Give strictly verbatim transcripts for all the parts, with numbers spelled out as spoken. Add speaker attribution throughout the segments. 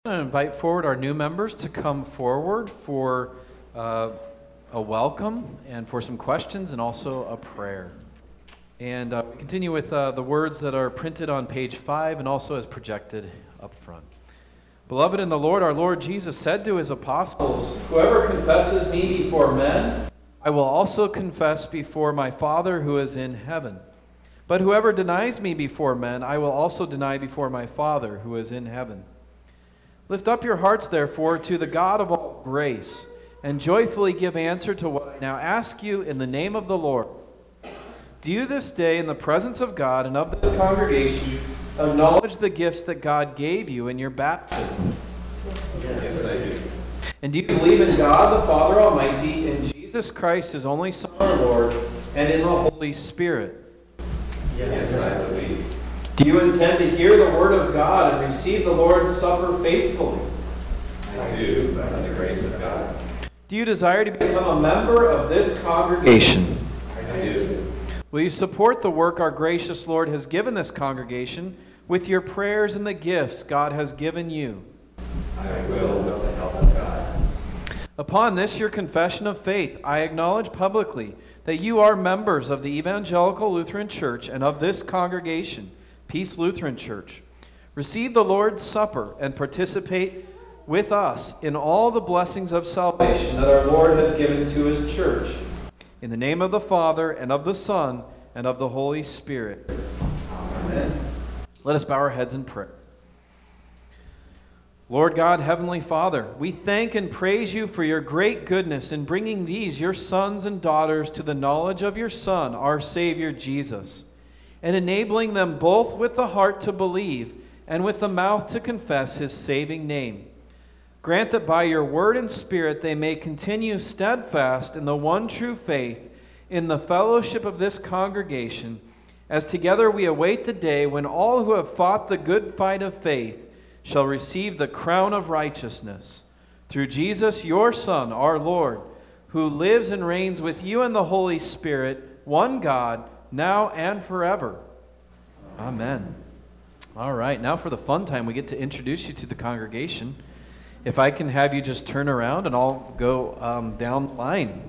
Speaker 1: I'm going to invite forward our new members to come forward for uh, a welcome and for some questions and also a prayer. And uh, we continue with uh, the words that are printed on page five and also as projected up front. Beloved in the Lord, our Lord Jesus said to his apostles, "Whoever confesses me before men, I will also confess before my Father who is in heaven. But whoever denies me before men, I will also deny before my Father who is in heaven. Lift up your hearts, therefore, to the God of all grace, and joyfully give answer to what I now ask you in the name of the Lord. Do you this day, in the presence of God and of this congregation, acknowledge the gifts that God gave you in your baptism?"
Speaker 2: Yes, I do.
Speaker 1: "And do you believe in God the Father Almighty, in Jesus Christ, his only Son, our Lord, and in the Holy Spirit?"
Speaker 2: Yes, I believe.
Speaker 1: "Do you intend to hear the word of God and receive the Lord's Supper faithfully?"
Speaker 2: I do, by the grace of God.
Speaker 1: "Do you desire to become a member of this congregation?"
Speaker 2: I do.
Speaker 1: "Will you support the work our gracious Lord has given this congregation with your prayers and the gifts God has given you?"
Speaker 2: I will, with the help of God.
Speaker 1: Upon this, your confession of faith, I acknowledge publicly that you are members of the Evangelical Lutheran Church and of this congregation, Peace Lutheran Church. Receive the Lord's Supper and participate with us in all the blessings of salvation that our Lord has given to his church. In the name of the Father, and of the Son, and of the Holy Spirit. Amen. Let us bow our heads in prayer. Lord God, Heavenly Father, we thank and praise you for your great goodness in bringing these, your sons and daughters, to the knowledge of your Son, our Savior Jesus, and enabling them both with the heart to believe and with the mouth to confess his saving name. Grant that by your word and spirit they may continue steadfast in the one true faith, in the fellowship of this congregation, as together we await the day when all who have fought the good fight of faith shall receive the crown of righteousness. Through Jesus, your Son, our Lord, who lives and reigns with you in the Holy Spirit, one God, now and forever. Amen. All right, now for the fun time, we get to introduce you to the congregation. If I can have you just turn around and I'll go um, down the line.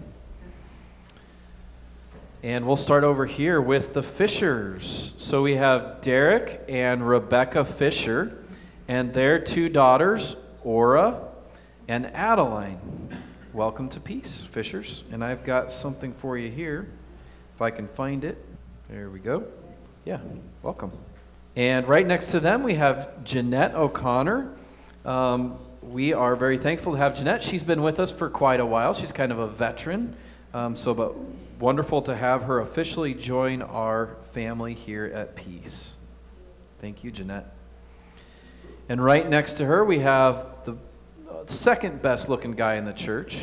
Speaker 1: And we'll start over here with the Fishers. So we have Derek and Rebecca Fisher and their two daughters, Aura and Adeline. Welcome to Peace, Fishers. And I've got something for you here, if I can find it. There we go. Yeah, welcome. And right next to them, we have Jeanette O'Connor. Um, we are very thankful to have Jeanette. She's been with us for quite a while. She's kind of a veteran. Um, so, but wonderful to have her officially join our family here at Peace. Thank you, Jeanette. And right next to her, we have the second best looking guy in the church.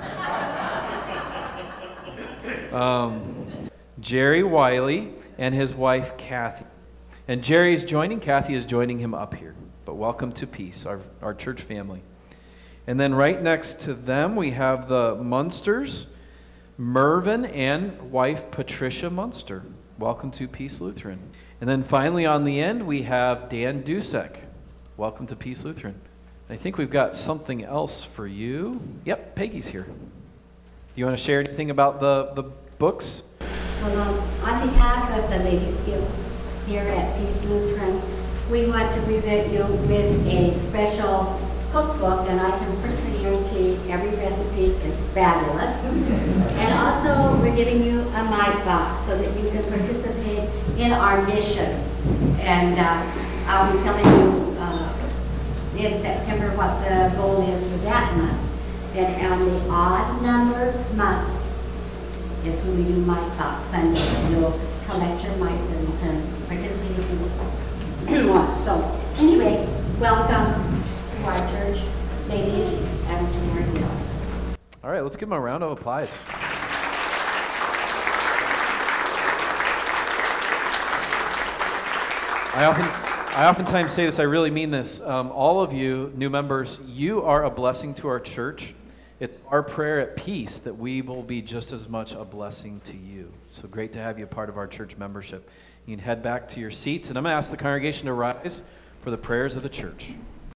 Speaker 1: um, Jerry Wiley and his wife, Kathy. And Jerry's joining, Kathy is joining him up here. But welcome to Peace, our, our church family. And then right next to them, we have the Munsters, Mervyn and wife, Patricia Munster. Welcome to Peace Lutheran. And then finally on the end, we have Dan Dusek. Welcome to Peace Lutheran. I think we've got something else for you. Yep, Peggy's here. You want to share anything about the, the books?
Speaker 3: Well, um, on behalf of the Ladies Guild here at Peace Lutheran, we want to present you with a special cookbook, and I can personally guarantee every recipe is fabulous. And also, we're giving you a mic box so that you can participate in our missions. And uh, I'll be telling you uh, in September what the goal is for that month. And on the odd number month is when we do mic box Sunday. You'll collect your mics and you can participate if you want. So anyway, welcome to our church, ladies, and to our guild.
Speaker 1: All right, let's give them a round of applause. I often... I oftentimes say this, I really mean this. Um, all of you, new members, you are a blessing to our church. It's our prayer at Peace that we will be just as much a blessing to you. So great to have you a part of our church membership. You can head back to your seats, and I'm going to ask the congregation to rise for the prayers of the church.